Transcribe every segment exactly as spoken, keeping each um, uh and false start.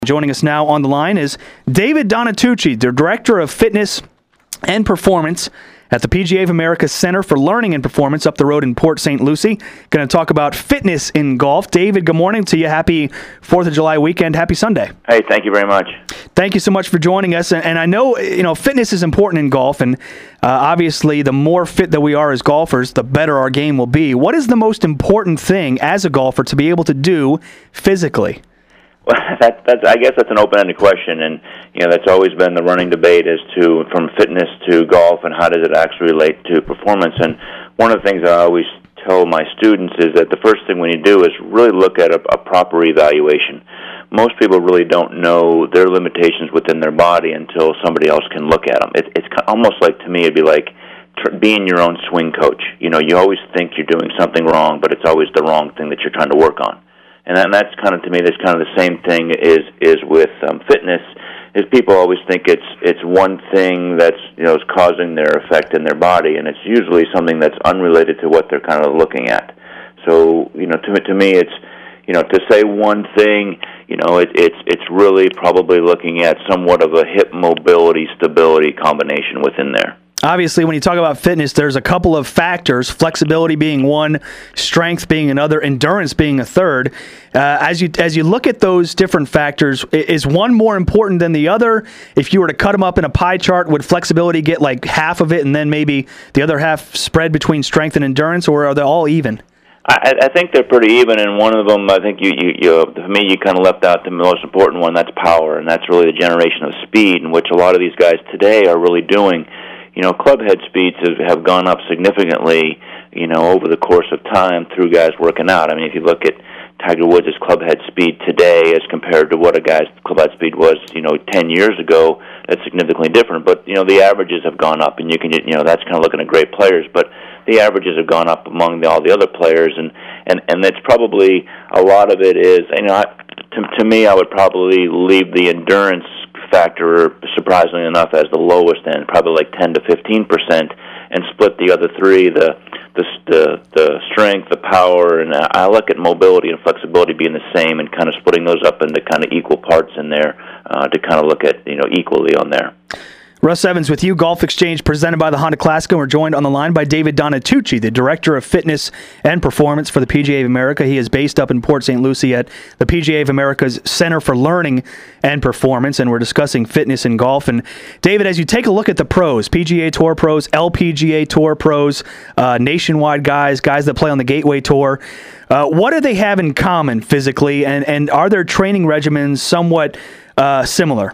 Joining us now on the line is David Donatucci, the Director of Fitness and Performance at the P G A of America Center for Learning and Performance up the road in Port Saint Lucie. Going to talk about fitness in golf. David, good morning to you. Happy fourth of July weekend. Happy Sunday. Hey, thank you very much. Thank you so much for joining us. And I know, you know, fitness is important in golf, and uh, obviously the more fit that we are as golfers, the better our game will be. What is the most important thing as a golfer to be able to do physically? Well, that, that's, I guess that's an open-ended question, and you know that's always been the running debate as to from fitness to golf and how does it actually relate to performance. And one of the things I always tell my students is that the first thing we need to do is really look at a, a proper evaluation. Most people really don't know their limitations within their body until somebody else can look at them. It, it's almost like, to me, it'd be like tr- being your own swing coach. You know, you always think you're doing something wrong, but it's always the wrong thing that you're trying to work on. And that's kind of, to me, that's kind of the same thing is is with um, fitness. Is people always think it's it's one thing that's you know is causing their effect in their body, and it's usually something that's unrelated to what they're kind of looking at. So you know, to to me, it's you know to say one thing, you know, it, it's it's really probably looking at somewhat of a hip mobility stability combination within there. Obviously, when you talk about fitness, there's a couple of factors, flexibility being one, strength being another, endurance being a third. Uh, as you as you look at those different factors, is one more important than the other? If you were to cut them up in a pie chart, would flexibility get like half of it and then maybe the other half spread between strength and endurance, or are they all even? I, I think they're pretty even, and one of them, I think you, you, you for me, you kind of left out the most important one, that's power, and that's really the generation of speed, in which a lot of these guys today are really doing. You know, club head speeds have, have gone up significantly, you know, over the course of time through guys working out. I mean, if you look at Tiger Woods' club head speed today as compared to what a guy's club head speed was, you know, ten years ago, that's significantly different. But, you know, the averages have gone up, and you can, you know, that's kind of looking at great players. But the averages have gone up among the, all the other players, and, and, and it's probably a lot of it is, you know, I, to, to me, I would probably leave the endurance factor, surprisingly enough, as the lowest end, probably like ten to fifteen percent, and split the other three, the the the, the strength, the power, and I look at mobility and flexibility being the same, and kind of splitting those up into kind of equal parts in there uh, to kind of look at you know equally on there. Russ Evans with you, Golf Exchange presented by the Honda Classic, and we're joined on the line by David Donatucci, the Director of Fitness and Performance for the P G A of America. He is based up in Port Saint Lucie at the P G A of America's Center for Learning and Performance, and we're discussing fitness in golf. And David, as you take a look at the pros, P G A Tour pros, L P G A Tour pros, uh, nationwide guys, guys that play on the Gateway Tour, uh, what do they have in common physically, and, and are their training regimens somewhat uh, similar?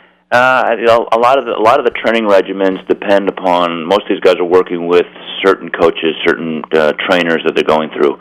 Uh, you know, a lot of the, a lot of the training regimens depend upon. Most of these guys are working with certain coaches, certain uh, trainers that they're going through,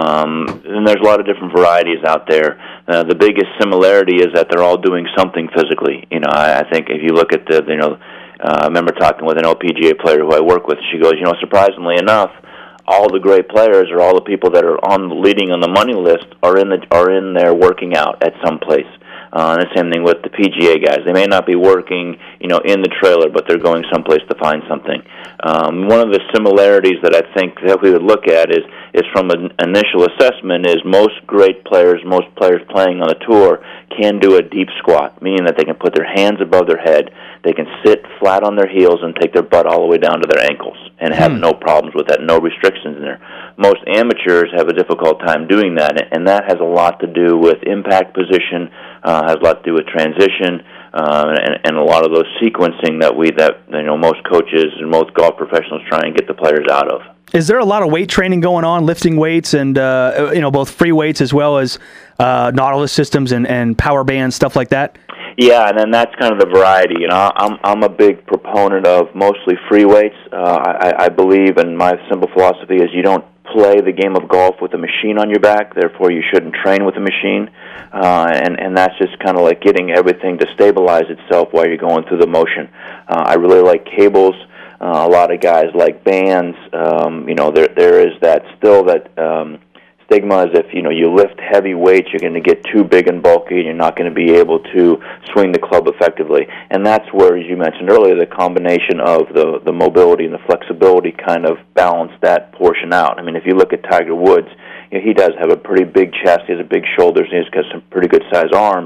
um, and there's a lot of different varieties out there. Uh, the biggest similarity is that they're all doing something physically. You know, I, I think if you look at the, you know, uh, I remember talking with an L P G A player who I work with. She goes, you know, surprisingly enough, all the great players or all the people that are on leading on the money list are in the are in there working out at some place. Uh, and the same thing with the P G A guys. They may not be working, you know, in the trailer, but they're going someplace to find something. Um, one of the similarities that I think that we would look at is, is from an initial assessment is most great players, most players playing on the tour can do a deep squat, meaning that they can put their hands above their head, they can sit flat on their heels and take their butt all the way down to their ankles and have hmm. no problems with that, no restrictions in there. Most amateurs have a difficult time doing that, and that has a lot to do with impact position, uh, has a lot to do with transition, uh, and, and a lot of those sequencing that we that you know most coaches and most golf professionals try and get the players out of. Is there a lot of weight training going on, lifting weights and uh, you know both free weights as well as uh, Nautilus systems and, and power bands, stuff like that? Yeah, and then that's kind of the variety. You know, I'm I'm a big proponent of mostly free weights. Uh, I, I believe, and my simple philosophy is you don't play the game of golf with a machine on your back, therefore you shouldn't train with a machine. Uh, and, and that's just kind of like getting everything to stabilize itself while you're going through the motion. Uh, I really like cables. Uh, a lot of guys like bands. Um, you know, there there is that still that um, stigma is if, you know, you lift heavy weights, you're going to get too big and bulky and you're not going to be able to swing the club effectively. And that's where, as you mentioned earlier, the combination of the, the mobility and the flexibility kind of balance that portion out. I mean, if you look at Tiger Woods, you know, he does have a pretty big chest, he has a big shoulders, and he's got some pretty good-sized arms.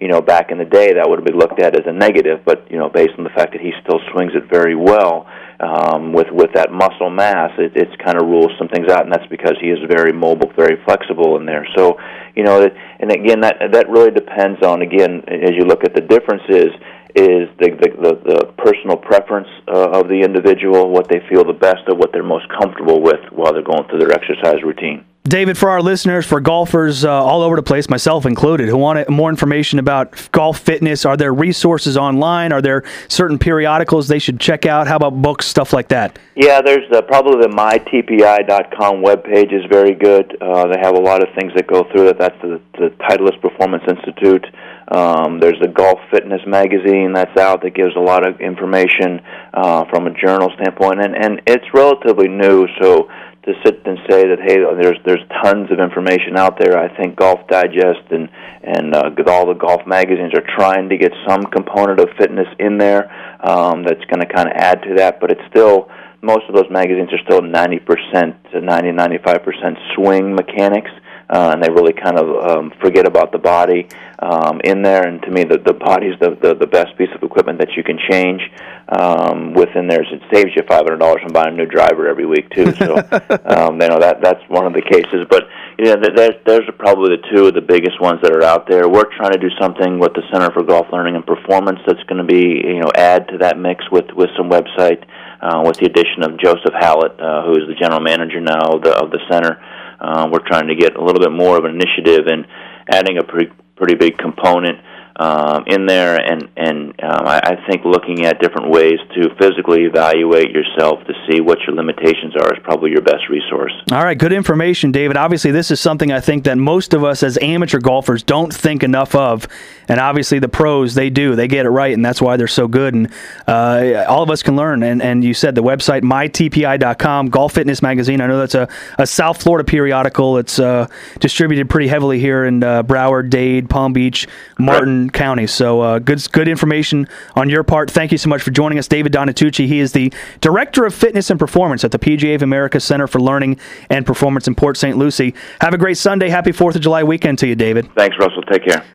you know, back in the day, that would have been looked at as a negative. But, you know, based on the fact that he still swings it very well, um, with with that muscle mass, it, it's kind of rules some things out, and that's because he is very mobile, very flexible in there. So, you know, and again, that that really depends on, again, as you look at the differences, is the the, the, the personal preference uh, of the individual, what they feel the best of, what they're most comfortable with while they're going through their exercise routine. David, for our listeners, for golfers uh, all over the place, myself included, who want more information about golf fitness, are there resources online? Are there certain periodicals they should check out? How about books, stuff like that? Yeah, there's uh, probably the my T P I dot com webpage is very good. Uh, they have a lot of things that go through it. That's the, the Titleist Performance Institute. Um, there's the Golf Fitness magazine that's out that gives a lot of information uh, from a journal standpoint, and, and it's relatively new, so to sit and say that, hey, there's there's tons of information out there. I think Golf Digest and and uh, all the golf magazines are trying to get some component of fitness in there um, that's going to kind of add to that, but it's still, most of those magazines are still ninety percent to ninety, ninety-five percent swing mechanics. Uh, and they really kind of um, forget about the body um, in there. And to me, the, the body's the, the, the best piece of equipment that you can change um, within there. It saves you five hundred dollars from buying a new driver every week, too. So, um, you know, that that's one of the cases. But, you know, there's, there's probably the two of the biggest ones that are out there. We're trying to do something with the Center for Golf Learning and Performance that's going to be, you know, add to that mix with, with some website, uh, with the addition of Joseph Hallett, uh, who is the general manager now of the, of the center. Uh, we're trying to get a little bit more of an initiative and adding a pretty, pretty big component um, in there, and, and um, I, I think looking at different ways to physically evaluate yourself to see what your limitations are is probably your best resource. All right, good information, David. Obviously, this is something I think that most of us as amateur golfers don't think enough of, and obviously the pros, they do. They get it right, and that's why they're so good, and uh, all of us can learn. And, and you said the website, my T P I dot com, Golf Fitness Magazine. I know that's a, a South Florida periodical. It's uh, distributed pretty heavily here in uh, Broward, Dade, Palm Beach, Martin right. County. So uh, good, good information on your part. Thank you so much for joining us, David Donatucci. He is the Director of Fitness and Performance at the P G A of America Center for Learning and Performance in Port Saint Lucie. Have a great Sunday. Happy fourth of July weekend to you, David. Thanks, Russell. Take care.